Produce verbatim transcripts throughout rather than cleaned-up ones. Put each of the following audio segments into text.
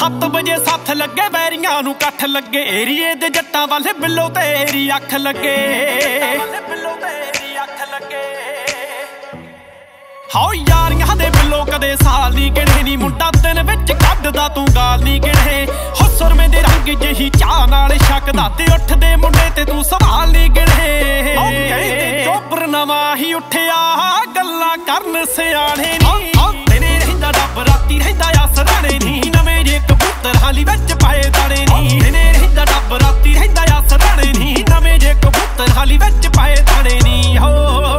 सत्त बजे साथ लगे बैरियां नूं कट्ठ लगे एरिए दे जट्टां वाले बिल्लो तेरी अख लगे हाओ यारियां दे बिल्लो कदे साल नी गिणे नी मुंडा दिन विच कड्डदा तूं गाल नी गिणे हो सुरमे दे रंग जही चाह नाल शकदा ते उठदे मुंडे ते तूं सवाल नी गिणे चोपर नवां ही उठिया गल्लां करन सियाणे नी दिने रहिंदा डब राती रहिंदा आ सराणे नी नवें जे कबूतर हाली विच पाए दाणे नी दिने रहिंदा डब राती रहिंदा आ सराणे नी नवें जे कबूतर हाली विच पाए दाणे नी हो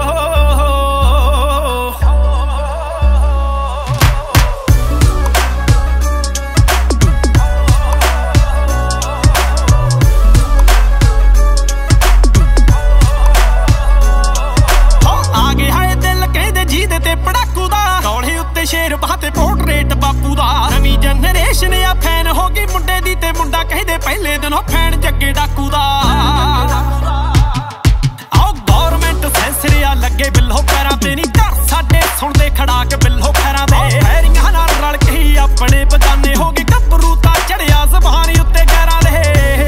शेर बहाते पोर्ट्रेट बापू दा नवीं जनरेशन आ फैन हो गई मुंडे दी ते मुंडा कहदे पहले दिनों फैन जग्गे डाकू दा आओ गवर्नमेंट सेंसर आ लगे बिल्लो पैरां ते नी घर साडे सुणदे खड़ाक बिल्लो पैरां दे पैरियां नाल रल के ही अपने बगाने हो गए गभरू ता चढ़िया ज़बान उत्ते गैरां दे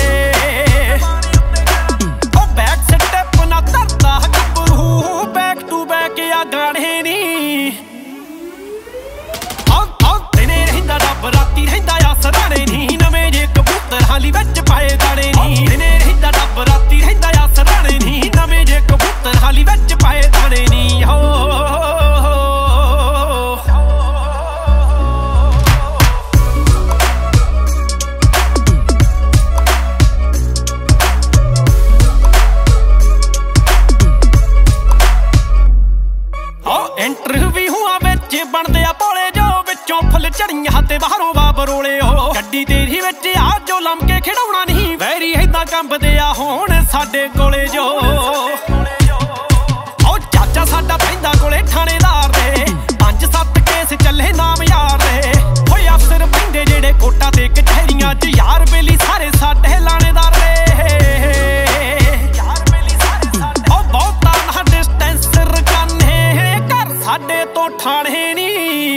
ओ बैक स्टेप ना धरदा गभरू बैक टू बैक आ गाणे नी राती रहिंदा आ सराणे नी नवें जे कबूतर हाली विच पाए दाणे नी दिने रहिंदा डब राती रहिंदा आ सराणे नी नवें जे कबूतर हाली विच पाए दाणे नी हो इंटरव्यूआं विच बनदे आ भोले जो विचों फुल झड़ियां ते बाहरों बाबरोले हो गड्डी तेरी विच आ जो लमके खिडौणा नहीं वैरी इदां कंबदे आ होण साडे कोले जो ओ चाचा साडा पैंदा कोले थाणेदार दे पंज सत्त केस चले नाम यार दे होए अफसर पैंदे जेड़े कोटा ते कचहरियां च यार बेली सारे साडे लाणेदार दे ओ बहुता ना डिस्टेंस रकाने घर साडे तो ठाणे नी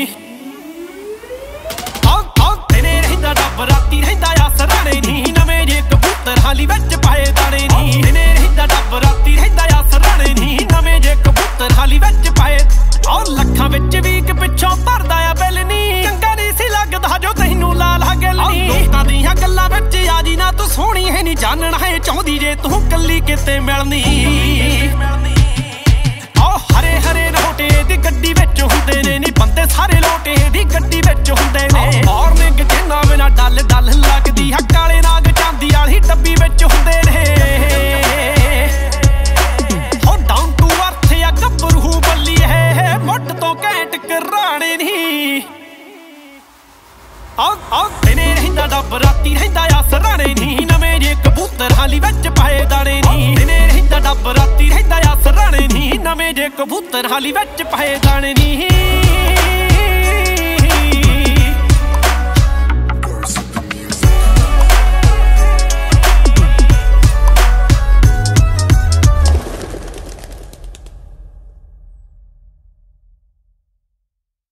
डब राती रहिंदा आ सराणे नी नवें जे कबूतर हाली विच पाए दाणे नी दिने रहिंदा डब राती रहिंदा आ सराणे नी नवें जे कबूतर हाली विच पाए और लखां विच वीक पिछों भरदा आ बिल नी चंगा नी सी लगदा जो तैनूं ला ला गल नी लोकां दियां गल्लां विच आ जी ना तूं सोहणी है नी जानना है चाहुंदी जे तूं कल्ली किते मिलनी ओ हरे हरे नोटे दी गड्डी विच हुंदे ने नी बंदे सारे लोटे दी गड्डी विच हुंदे ने मॉर्निंग जिन्ना बिना डल डल लगदी है काले नाग चांदी वाली डब्बी विच हुंदे ने हो डाउन टू अर्थ या गभरू बल्ली है मुੱਢ ਤੋਂ ਘੈਂਟ ਘਰਾਣੇ ਨੀ ਆ ਆ ਦਿਨੇ ਰਹਿੰਦਾ ਡੱਬ ਰਾਤੀ ਰਹਿੰਦਾ ਆ ਸਰਾਣੇ ਨੀ ਨਵੇਂ ਜੇ ਕਬੂਤਰ ਹਾਲੀ ਵਿੱਚ ਪਾਏ ਦਾਣੇ ਨੀ ਦਿਨੇ ਰਹਿੰਦਾ ਡੱਬ ਰਾਤੀ ਰਹਿੰਦਾ ਆ ਸਰਾਣੇ ਨੀ ਨਵੇਂ ਜੇ ਕਬੂਤਰ ਹਾਲੀ ਵਿੱਚ ਪਾਏ ਦਾਣੇ ਨੀ